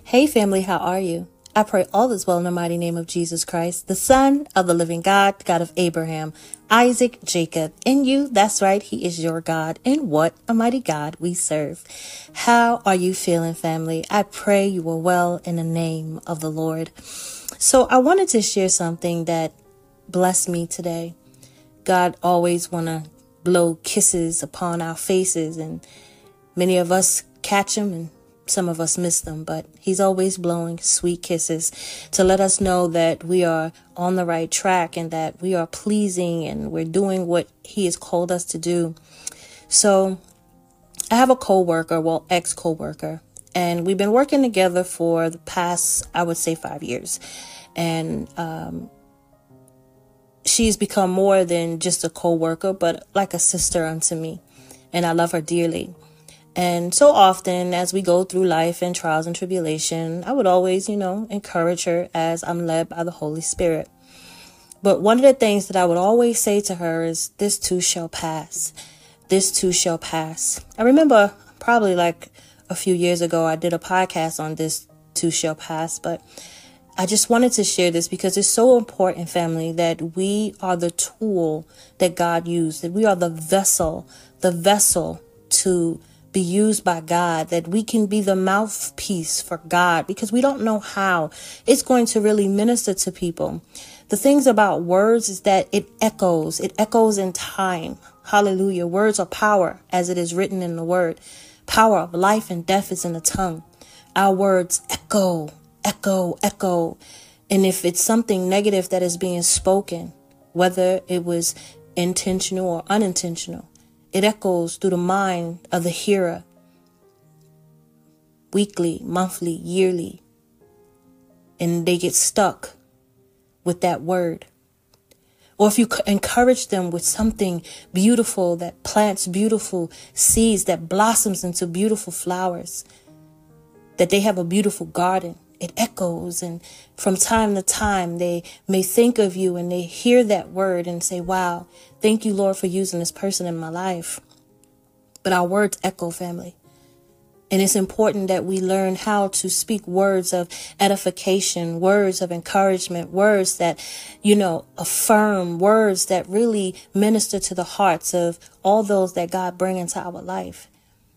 Hey family, how are you? I pray all is well in the mighty name of Jesus Christ, the Son of the living God, God of Abraham, Isaac, Jacob. In you, that's right, he is your God. And what a mighty God we serve. How are you feeling, family? I pray you are well in the name of the Lord. So I wanted to share something that blessed me today. God always want to blow kisses upon our faces, and many of us catch them and some of us miss them, but he's always blowing sweet kisses to let us know that we are on the right track and that we are pleasing and we're doing what he has called us to do. So I have a ex-coworker, and we've been working together for the past, I would say, 5 years. And she's become more than just a coworker, but like a sister unto me. And I love her dearly. And so often as we go through life and trials and tribulation, I would always, encourage her as I'm led by the Holy Spirit. But one of the things that I would always say to her is, this too shall pass. This too shall pass. I remember probably like a few years ago, I did a podcast on this too shall pass, but I just wanted to share this because it's so important, family, that we are the tool that God used, that we are the vessel to be used by God, that we can be the mouthpiece for God, because we don't know how it's going to really minister to people. The things about words is that it echoes in time. Hallelujah. Words are power, as it is written in the word. Power of life and death is in the tongue. Our words echo. And if it's something negative that is being spoken, whether it was intentional or unintentional, it echoes through the mind of the hearer, weekly, monthly, yearly, and they get stuck with that word. Or if you encourage them with something beautiful that plants beautiful seeds, that blossoms into beautiful flowers, that they have a beautiful garden, it echoes. And from time to time, they may think of you and they hear that word and say, wow, thank you, Lord, for using this person in my life. But our words echo, family. And it's important that we learn how to speak words of edification, words of encouragement, words that, affirm, words that really minister to the hearts of all those that God bring into our life.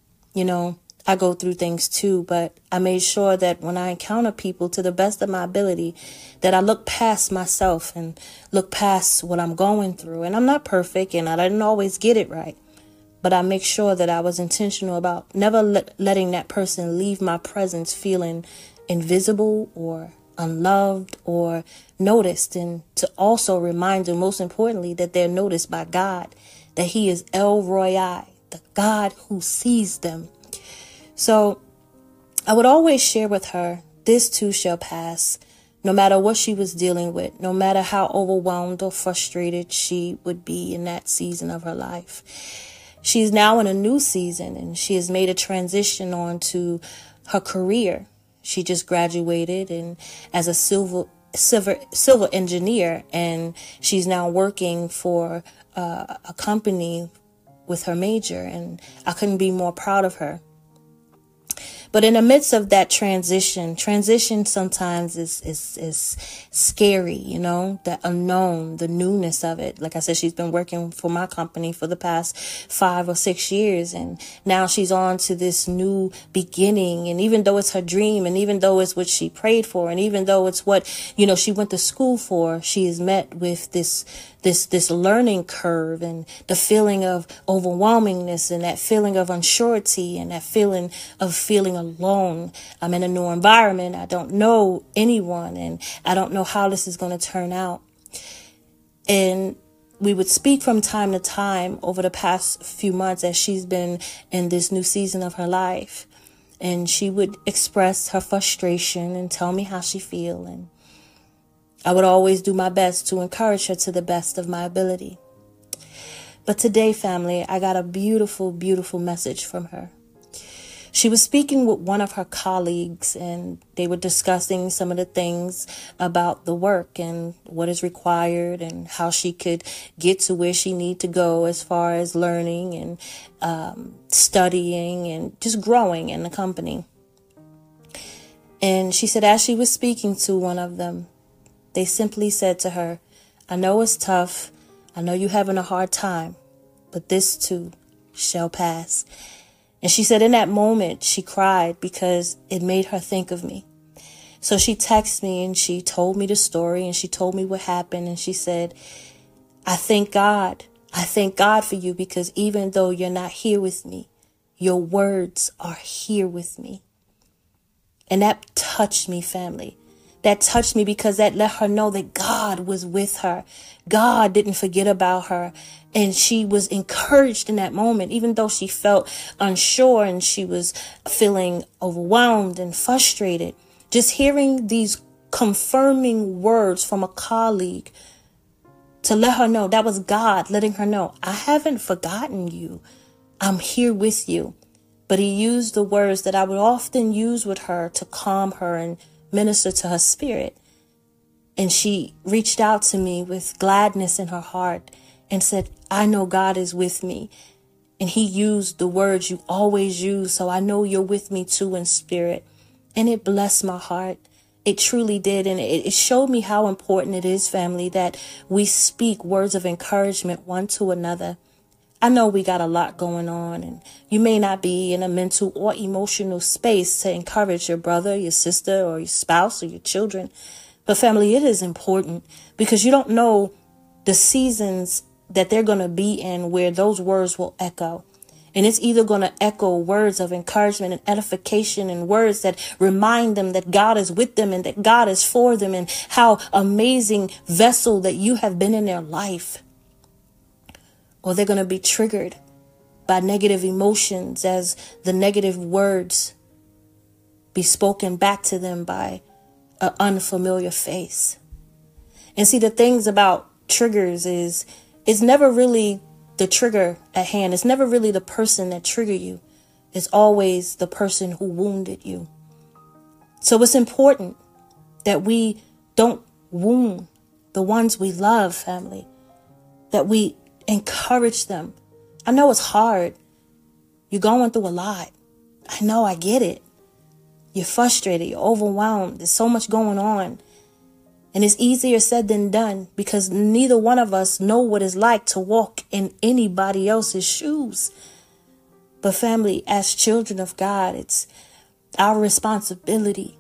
I go through things too, but I made sure that when I encounter people, to the best of my ability, that I look past myself and look past what I'm going through. And I'm not perfect and I didn't always get it right, but I make sure that I was intentional about never letting that person leave my presence feeling invisible or unloved or noticed, and to also remind them, most importantly, that they're noticed by God, that he is El Roi, the God who sees them. So I would always share with her, this too shall pass, no matter what she was dealing with, no matter how overwhelmed or frustrated she would be in that season of her life. She's now in a new season, and she has made a transition on to her career. She just graduated and as a civil engineer, and she's now working for a company with her major, and I couldn't be more proud of her. But in the midst of that transition sometimes is scary, the unknown, the newness of it. Like I said, she's been working for my company for the past 5 or 6 years. And now she's on to this new beginning. And even though it's her dream, and even though it's what she prayed for, and even though it's what, she went to school for, she is met with this learning curve and the feeling of overwhelmingness and that feeling of unsurety and that feeling of feeling alone. I'm in a new environment. I don't know anyone and I don't know how this is going to turn out. And we would speak from time to time over the past few months as she's been in this new season of her life. And she would express her frustration and tell me how she feels. And I would always do my best to encourage her to the best of my ability. But today, family, I got a beautiful, beautiful message from her. She was speaking with one of her colleagues, and they were discussing some of the things about the work and what is required and how she could get to where she needs to go as far as learning and studying and just growing in the company. And she said, as she was speaking to one of them, they simply said to her, I know it's tough. I know you're having a hard time, but this too shall pass. And she said in that moment, she cried because it made her think of me. So she texted me and she told me the story and she told me what happened. And she said, I thank God. I thank God for you because even though you're not here with me, your words are here with me. And that touched me, family. That touched me because that let her know that God was with her. God didn't forget about her. And she was encouraged in that moment, even though she felt unsure and she was feeling overwhelmed and frustrated. Just hearing these confirming words from a colleague to let her know that was God letting her know, I haven't forgotten you. I'm here with you. But he used the words that I would often use with her to calm her and minister to her spirit. And she reached out to me with gladness in her heart and said, I know God is with me. And he used the words you always use. So I know you're with me too in spirit. And it blessed my heart. It truly did. And it showed me how important it is, family, that we speak words of encouragement one to another. I know we got a lot going on and you may not be in a mental or emotional space to encourage your brother, your sister, or your spouse or your children. But family, it is important because you don't know the seasons that they're going to be in where those words will echo. And it's either going to echo words of encouragement and edification and words that remind them that God is with them and that God is for them and how amazing vessel that you have been in their life. Or they're going to be triggered by negative emotions as the negative words be spoken back to them by an unfamiliar face. And see, the things about triggers is it's never really the trigger at hand. It's never really the person that triggered you. It's always the person who wounded you. So it's important that we don't wound the ones we love, family, that we encourage them. I know it's hard. You're going through a lot. I know, I get it. You're frustrated. You're overwhelmed. There's so much going on. And it's easier said than done because neither one of us know what it's like to walk in anybody else's shoes. But family, as children of God, it's our responsibility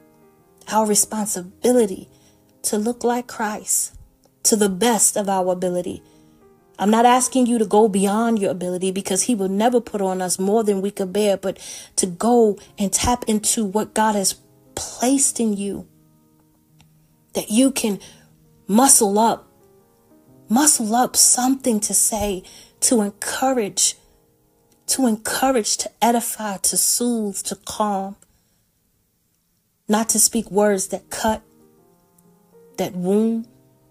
to look like Christ to the best of our ability. I'm not asking you to go beyond your ability because he will never put on us more than we could bear, but to go and tap into what God has placed in you, that you can muscle up something to say, to encourage, to edify, to soothe, to calm, not to speak words that cut, that wound.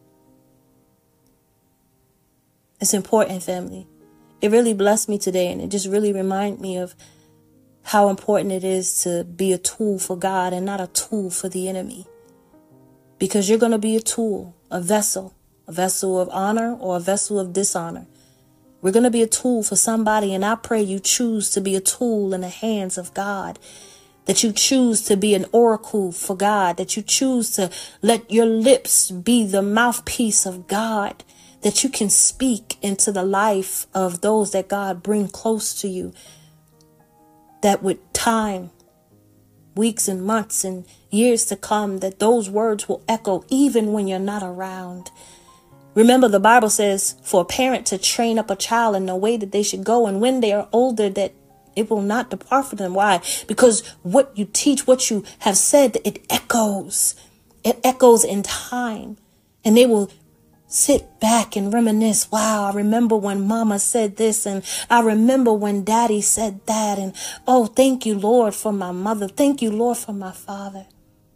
It's important, family. It really blessed me today, and it just really reminded me of how important it is to be a tool for God and not a tool for the enemy. Because you're going to be a tool, a vessel of honor or a vessel of dishonor. We're going to be a tool for somebody, and I pray you choose to be a tool in the hands of God, that you choose to be an oracle for God, that you choose to let your lips be the mouthpiece of God, that you can speak into the life of those that God bring close to you, that with time, weeks and months and years to come, that those words will echo even when you're not around. Remember, the Bible says for a parent to train up a child in the way that they should go, and when they are older, that it will not depart from them. Why? Because what you teach, what you have said, it echoes. It echoes in time, and they will sit back and reminisce. Wow, I remember when mama said this, and I remember when daddy said that, and oh, thank you, Lord, for my mother. Thank you, Lord, for my father.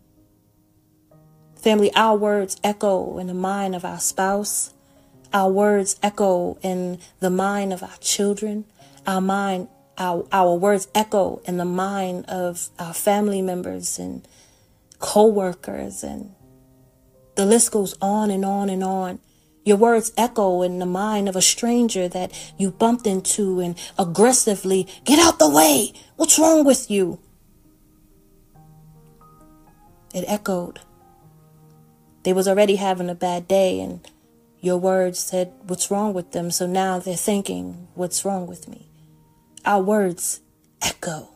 Family, our words echo in the mind of our spouse. Our words echo in the mind of our children. Our words echo in the mind of our family members and co-workers, and the list goes on and on and on. Your words echo in the mind of a stranger that you bumped into and aggressively, get out the way. What's wrong with you? It echoed. They was already having a bad day, and your words said, what's wrong with them? So now they're thinking, what's wrong with me? Our words echo.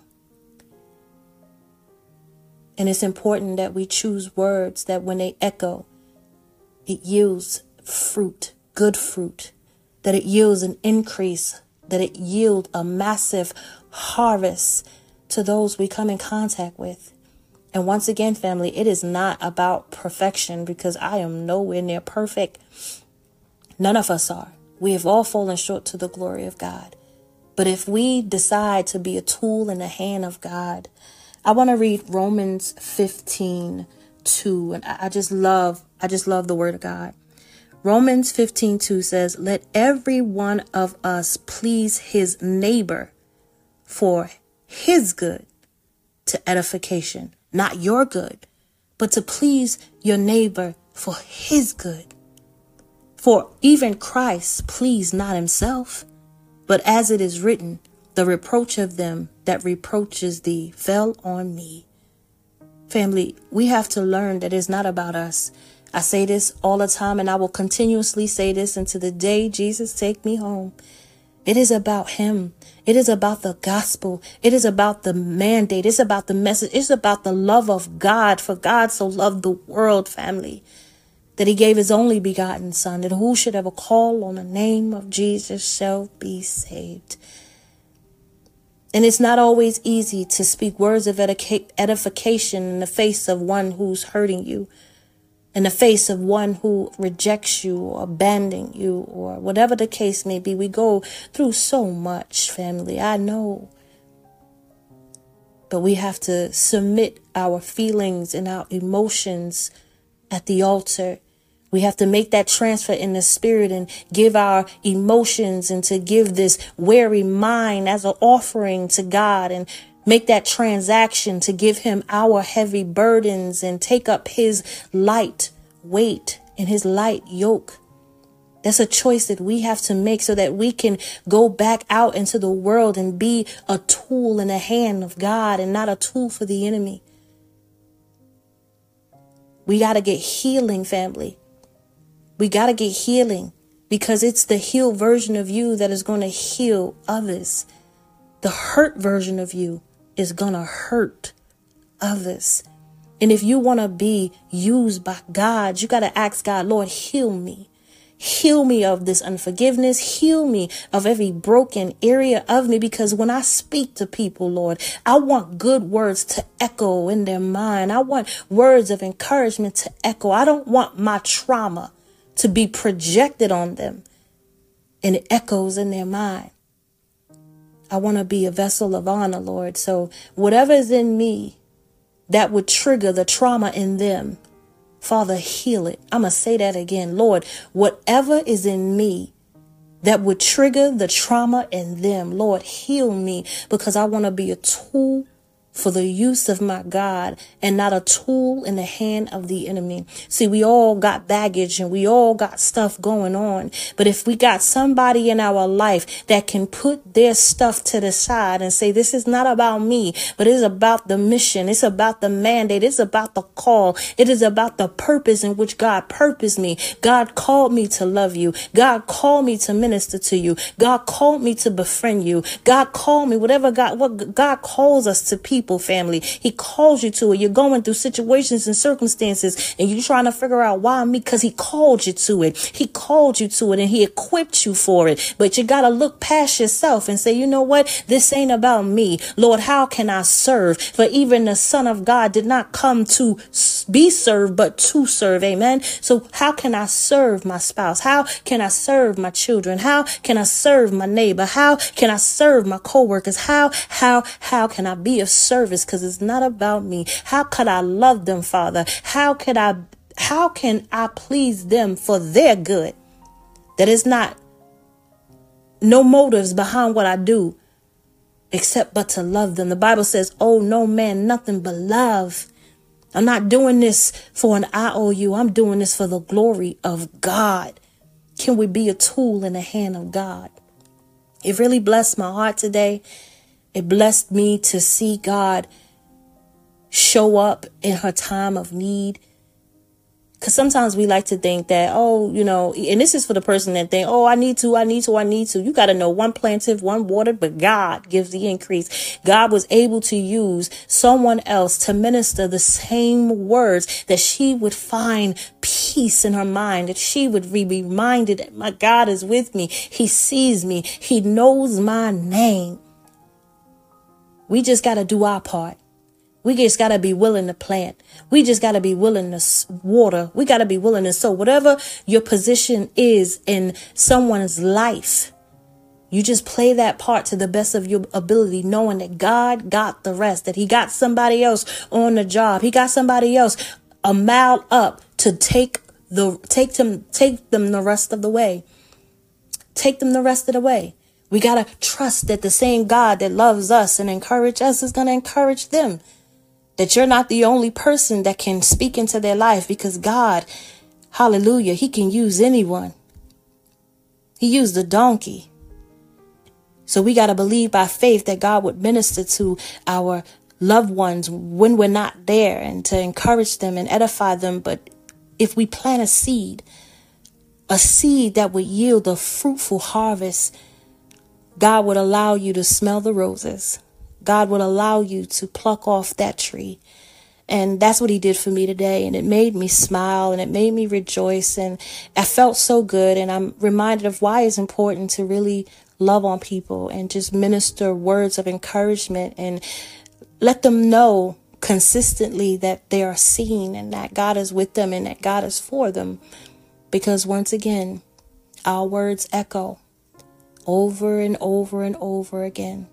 And it's important that we choose words that when they echo, it yields fruit, good fruit, that it yields an increase, that it yield a massive harvest to those we come in contact with. And once again, family, it is not about perfection, because I am nowhere near perfect. None of us are. We have all fallen short to the glory of God. But if we decide to be a tool in the hand of God, I want to read Romans 15:2, and I just love the word of God. Romans 15:2 says, let every one of us please his neighbor for his good, to edification. Not your good, but to please your neighbor for his good. For even Christ pleased not himself, but as it is written, the reproach of them that reproaches thee fell on me. Family, we have to learn that it's not about us. I say this all the time, and I will continuously say this until the day Jesus take me home. It is about him. It is about the gospel. It is about the mandate. It's about the message. It's about the love of God. For God so loved the world, family, that he gave his only begotten son, that who should ever call on the name of Jesus shall be saved. And it's not always easy to speak words of edification in the face of one who's hurting you, in the face of one who rejects you or abandons you, or whatever the case may be. We go through so much, family, I know. But we have to submit our feelings and our emotions at the altar. We have to make that transfer in the spirit and give our emotions, and to give this weary mind as an offering to God, and make that transaction to give him our heavy burdens and take up his light weight and his light yoke. That's a choice that we have to make so that we can go back out into the world and be a tool in the hand of God and not a tool for the enemy. We got to get healing, family. We got to get healing, because it's the healed version of you that is going to heal others. The hurt version of you is going to hurt others. And if you want to be used by God, you got to ask God, Lord, heal me. Heal me of this unforgiveness. Heal me of every broken area of me. Because when I speak to people, Lord, I want good words to echo in their mind. I want words of encouragement to echo. I don't want my trauma to be projected on them and it echoes in their mind. I want to be a vessel of honor, Lord. So whatever is in me that would trigger the trauma in them, Father, heal it. I'm going to say that again. Lord, whatever is in me that would trigger the trauma in them, Lord, heal me, because I want to be a tool for the use of my God and not a tool in the hand of the enemy. See, we all got baggage and we all got stuff going on. But if we got somebody in our life that can put their stuff to the side and say, this is not about me, but it's about the mission. It's about the mandate. It's about the call. It is about the purpose in which God purposed me. God called me to love you. God called me to minister to you. God called me to befriend you. God called me, what God calls us to people. Family, he calls you to it. You're going through situations and circumstances and you're trying to figure out why me, because he called you to it. He called you to it and he equipped you for it. But you got to look past yourself and say, you know what? This ain't about me. Lord, how can I serve? For even the Son of God did not come to be served, but to serve. Amen. So how can I serve my spouse? How can I serve my children? How can I serve my neighbor? How can I serve my coworkers? How can I be of service? Because it's not about me. How could I love them, Father? How can I please them for their good? That is not no motives behind what I do, except but to love them. The Bible says, oh, no man, nothing but love. I'm not doing this for an IOU. I'm doing this for the glory of God. Can we be a tool in the hand of God? It really blessed my heart today. It blessed me to see God show up in her time of need. Because sometimes we like to think that, and this is for the person that think, I need to. You got to know, one planteth, one watered, but God gives the increase. God was able to use someone else to minister the same words, that she would find peace in her mind, that she would be reminded that my God is with me. He sees me. He knows my name. We just got to do our part. We just got to be willing to plant. We just got to be willing to water. We got to be willing to sow. Whatever your position is in someone's life, you just play that part to the best of your ability, knowing that God got the rest, that he got somebody else on the job. He got somebody else a mile up to take them the rest of the way. Take them the rest of the way. We got to trust that the same God that loves us and encourage us is going to encourage them. That you're not the only person that can speak into their life, because God, hallelujah, he can use anyone. He used a donkey. So we got to believe by faith that God would minister to our loved ones when we're not there, and to encourage them and edify them. But if we plant a seed that would yield a fruitful harvest, God would allow you to smell the roses. God would allow you to pluck off that tree. And that's what he did for me today. And it made me smile and it made me rejoice. And I felt so good. And I'm reminded of why it's important to really love on people and just minister words of encouragement and let them know consistently that they are seen and that God is with them and that God is for them. Because once again, our words echo over and over and over again.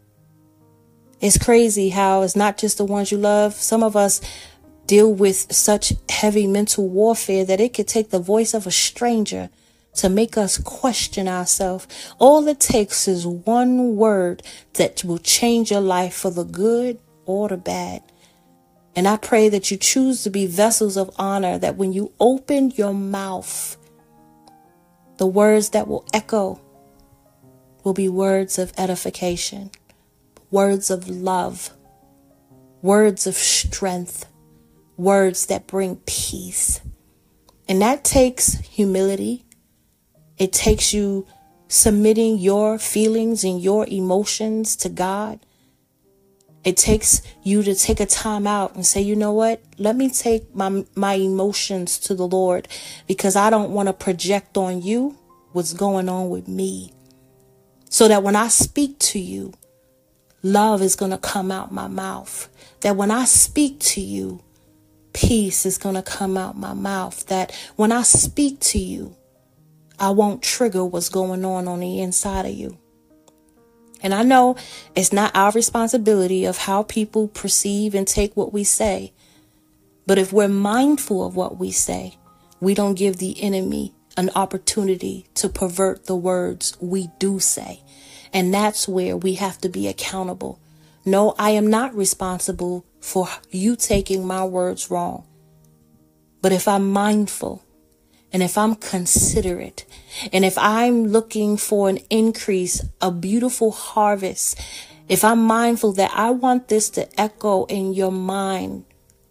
It's crazy how it's not just the ones you love. Some of us deal with such heavy mental warfare that it could take the voice of a stranger to make us question ourselves. All it takes is one word that will change your life for the good or the bad. And I pray that you choose to be vessels of honor, that when you open your mouth, the words that will echo will be words of edification. Words of love, words of strength, words that bring peace. And that takes humility. It takes you submitting your feelings and your emotions to God. It takes you to take a time out and say, you know what? Let me take my emotions to the Lord, because I don't want to project on you what's going on with me. So that when I speak to you, love is going to come out my mouth. That when I speak to you, peace is going to come out my mouth. That when I speak to you, I won't trigger what's going on the inside of you. And I know it's not our responsibility of how people perceive and take what we say. But if we're mindful of what we say, we don't give the enemy an opportunity to pervert the words we do say. And that's where we have to be accountable. No, I am not responsible for you taking my words wrong. But if I'm mindful, and if I'm considerate, and if I'm looking for an increase, a beautiful harvest, if I'm mindful that I want this to echo in your mind,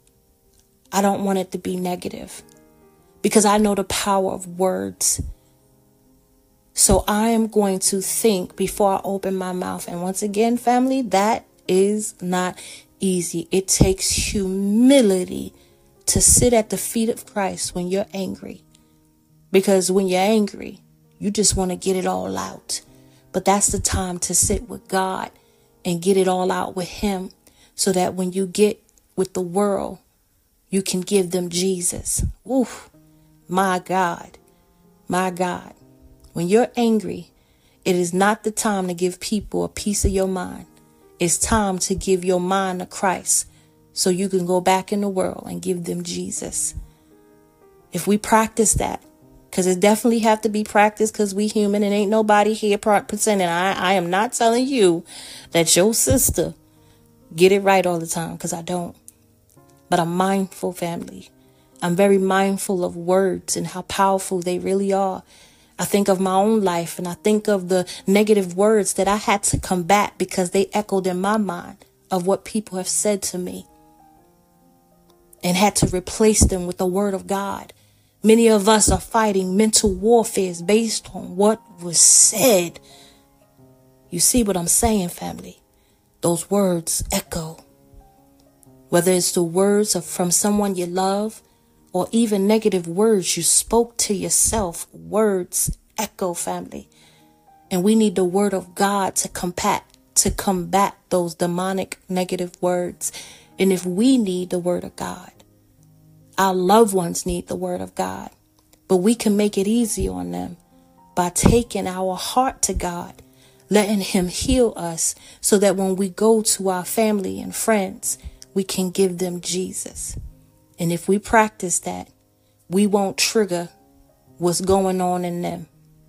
I don't want it to be negative, because I know the power of words. So I am going to think before I open my mouth. And once again, family, that is not easy. It takes humility to sit at the feet of Christ when you're angry. Because when you're angry, you just want to get it all out. But that's the time to sit with God and get it all out with him, so that when you get with the world, you can give them Jesus. Oof, my God, my God. When you're angry, it is not the time to give people a piece of your mind. It's time to give your mind to Christ, so you can go back in the world and give them Jesus. If we practice that, because it definitely have to be practiced, because we human and ain't nobody here pretending. I am not telling you that your sister get it right all the time, because I don't. But I'm mindful, family. I'm very mindful of words and how powerful they really are. I think of my own life, and I think of the negative words that I had to combat because they echoed in my mind of what people have said to me. and had to replace them with the word of God. Many of us are fighting mental warfare based on what was said. You see what I'm saying, family? Those words echo. Whether it's the words from someone you love or even negative words you spoke to yourself, words echo, family. And we need the word of God to combat those demonic negative words. And if we need the word of God, our loved ones need the word of God. But we can make it easy on them by taking our heart to God, letting him heal us so that when we go to our family and friends, we can give them Jesus. And if we practice that, we won't trigger what's going on in them.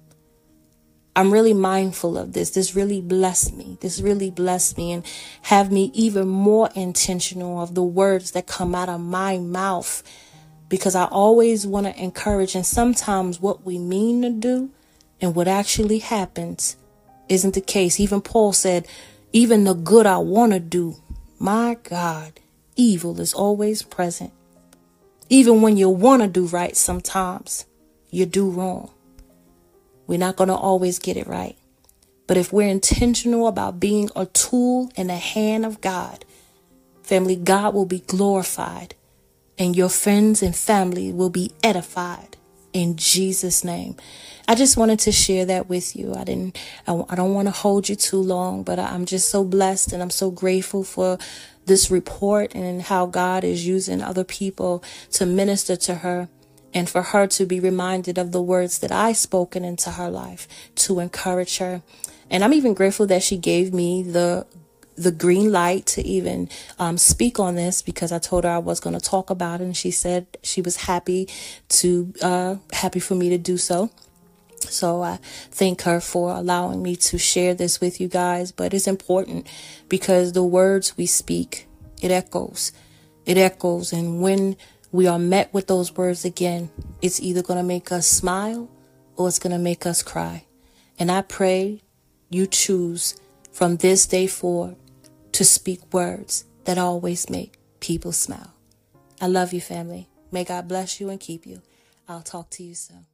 I'm really mindful of this. This really blessed me. And have me even more intentional of the words that come out of my mouth, because I always want to encourage. And sometimes what we mean to do and what actually happens isn't the case. Even Paul said, even the good I want to do, my God, evil is always present. Even when you want to do right, sometimes you do wrong. We're not going to always get it right. But if we're intentional about being a tool in the hand of God, family, God will be glorified and your friends and family will be edified in Jesus' name. I just wanted to share that with you. I don't want to hold you too long, but I'm just so blessed and I'm so grateful for this report and how God is using other people to minister to her, and for her to be reminded of the words that I spoken into her life to encourage her. And I'm even grateful that she gave me the green light to even speak on this, because I told her I was going to talk about it, and she said she was happy for me to do so. So I thank her for allowing me to share this with you guys. But it's important because the words we speak, it echoes. And when we are met with those words again, it's either going to make us smile or it's going to make us cry. And I pray you choose from this day forward to speak words that always make people smile. I love you, family. May God bless you and keep you. I'll talk to you soon.